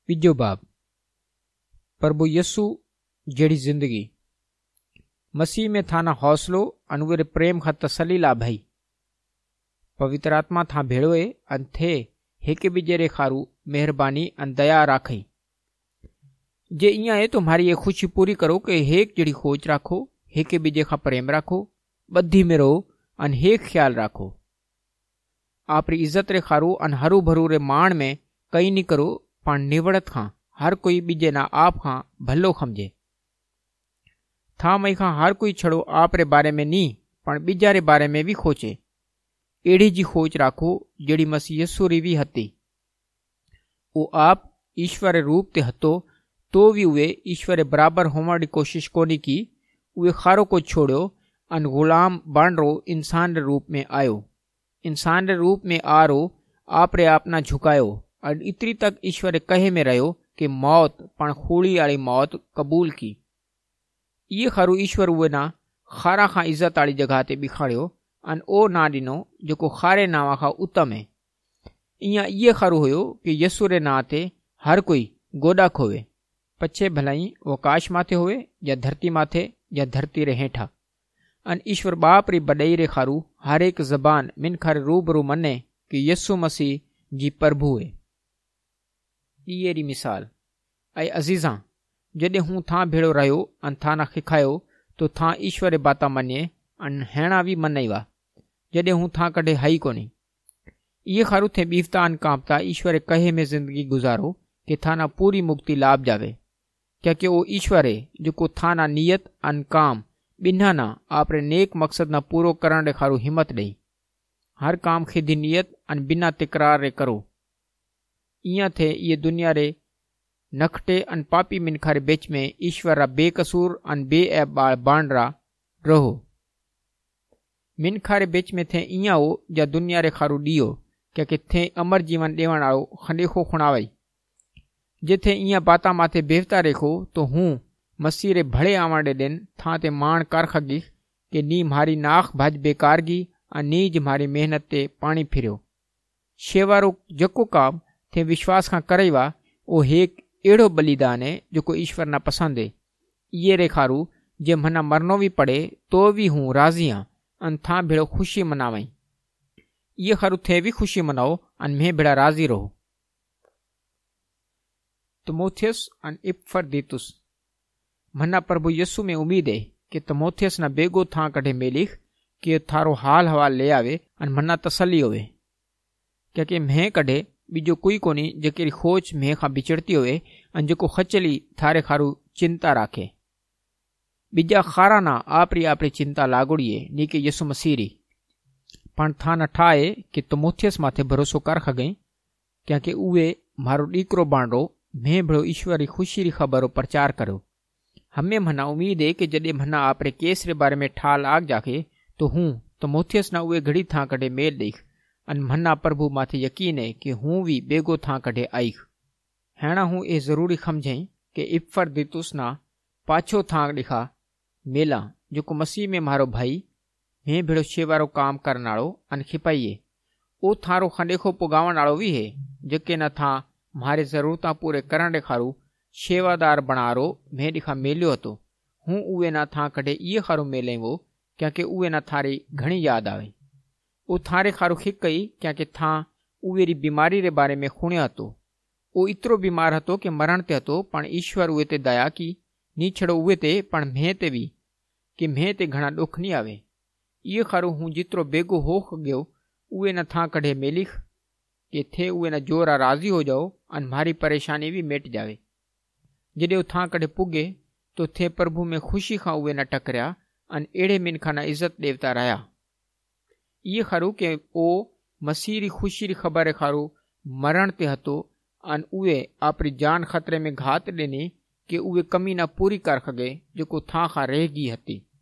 ॿिजो बाब प्रभु यसु जहिड़ी ज़िंदगी मसीह में थाना हौसलो अन उहे प्रेम खां तसली ला भई पवित्र आत्मा था भेड़ोए अन थे हिक ॿिजे रे खारू मेहरबानी अन दया राखई। जे इं है तो हमारी ये खुशी पूरी करो कि हेक जड़ी खोज राखो, हिक ॿिजे खां प्रेम राखो, ॿधी में रहो अन हेक ख्याल राखो। आपरी इज्जत रे खारू अन हरू भरू रे माण में कई नी करो, पण निवड़त खां हर कोई ॿिजे ना आप खां भलो खमजे। था मई खां हर कोई छड़ो आप रे बारे में नी पण ॿिजा रे बारे में भी खोचे। एड़ी जी खोज राखो जड़ी मसीह यसु री भी हती। वो आप ईश्वर रूप ते हतो तो भी उहे ईश्वर रे बराबर होवण री कोशिश कोनी की। उहे खारो को छोड़ो अन गुलाम बणरो इंसान रे रूप में आयो। इंसान रे रूप में आरो आप रे आप ना झुकायो और इतरी तक ईश्वर कहे में रहो कि मौत पण खूड़ी वाली मौत कबूल की। ये खारू ईश्वर उहे ना खारा खां इज्जत वाली जगह ते बिखाड़ियो अन ओ ना ॾिनो जेको खारे नावा खां उत्तम है। इं ये खारू हुयो कि यसु रे ना ते हर कोई गोदा खोवे, पछे भलाई वो आकाश माथे होवे या धरती माथे या धरती रे हेठा। अन ईश्वर बाप री बडई रे खारू हर एक जबान मिनखा रे रूबरू मने कि यसु मसीह जी प्रभु है। इहे री मिसाल ऐं अज़ीज़ा जॾहिं हूँ था भेड़ो रहियो अन था ना खिखायो तो था ईश्वर रे बाता मने अन हेणा भी मनईवा जॾहिं हूँ था कॾे हई कोनी। ये खारू थे बीफता अन कांपता ईश्वर कहे में जिंदगी गुजारो कि था ना पूरी मुक्ति लाभ जावे, क्योंकि वो ईश्वर है जो था ना नियत अन काम बिना ना आपरे नेक मकसद ना पूरो करण रे खारू हिम्मत दई। हर काम खिदी नियत अन बिना तिकरार रे करो। इं थे ये दुनिया रे नखटे अन पापी मिनखा रे बेच में ईश्वर रा बेकसूर अन बेऐब बांडरा रहो। मिनखा रे बेच में थे इं हो या दुनिया रे खारू दियो, क्योंकि थे अमर जीवन देवण वालो खंडेखो खुणावई। जे थे इं बाता माथे बेवता रेखो तो हूँ मसीह रे भड़े आवण रे दिन था ते माण कर खगी कि नी म्हारी नाख भज बेकारगी अन नीज म्हारी मेहनत ते पानी फिरियो। शेवारो जको काम थे विश्वास खां करईवा ओ हेक एड़ो बलिदान है जो ईश्वर ना पसंद है। ये रे खारू जे मना मरनो भी पड़े तो भी हूँ राजी हाँ अन था भेड़ो खुशी मनावई। ये खारू थे भी खुशी मनाओ अन मैं भेड़ा राजी रहो। तिमोथियस अन इपफ्रदीतुस मना प्रभु यसु में उम्मीद है कि तिमोथियस ना बेगो था कढ़े मेलिख कि थारो हाल हवाल ले आवे अन मना तसली होवे, क्योंकि मैं कढ़े बीजो कोई कोनी जेकरी खोज मैं खां बिचड़ती होवे अन जेको खचली थारे खारू चिंता राखे। बीजा खारा ना आपरी चिंता लागोड़िए नी कि यसु मसीह री, पण था न ठाए कि तिमोथियस माथे भरोसो कर खगई, क्योंकि उहे मारो डीकरो बांडो मैं भेड़ो ईश्वर री खुशी री खबरो प्रचार करो। हमें मना उम्मीद है कि जडे मना आपरे केस रे बारे में ठाल आग जाके तो हूँ तिमोथियस ना उहे घड़ी था कढ़े मेल देख अन मना प्रभु माथे यकीन है कि हूँ भी बेगो था कढ़े आई। हेणा हूँ ए जरूरी समझई कि इपफ्रदीतुस ना पाछो था दिखा मेला जो मसीह में मारो भाई मैं भेड़ो शेवारो काम करन वालो अन खिपाइए। ओ थारो खंडेखो पुगावण वालो भी है जेके न था म्हारे जरूरत पूरे करण रे खारू शेवादार बनारो मैं दिखा मेलियो हतो। हूँ उहे ना था कढ़े ये खारू मेले वो क्योंकि उहे ना थारी घणी याद आवे। ओ थारे खारू खिकई क्योंकि था उहे री बीमारी रे बारे में खुण्यो हतो। ओ इतरो बीमार हतो कि मरण ते हतो, पण ईश्वर उहे ते दया की नी छड़ो उहे ते पण मैं ते भी कि मैं ते घणा दुख नी आवे। ये खारू हूँ जितरो बेगो हो गयो उहे न था कढ़े मेलिख कि थे उहे न जोरा राजी हो जाओ अन म्हारी परेशानी भी मिट जावे। जॾहिं उ था कॾहिं पुगे तो थे प्रभु में खुशी खां उहे न टकरिया अन एड़े मिनखा न इज्जत देवता रहा। ये खारू के ओ मसीह री खुशी री खबर खारू मरण ते हतो अन उहे आपरी जान खतरे में घात ॾिनी कि उहे कमी न पूरी कर खगे जेको था खां रहगी हती।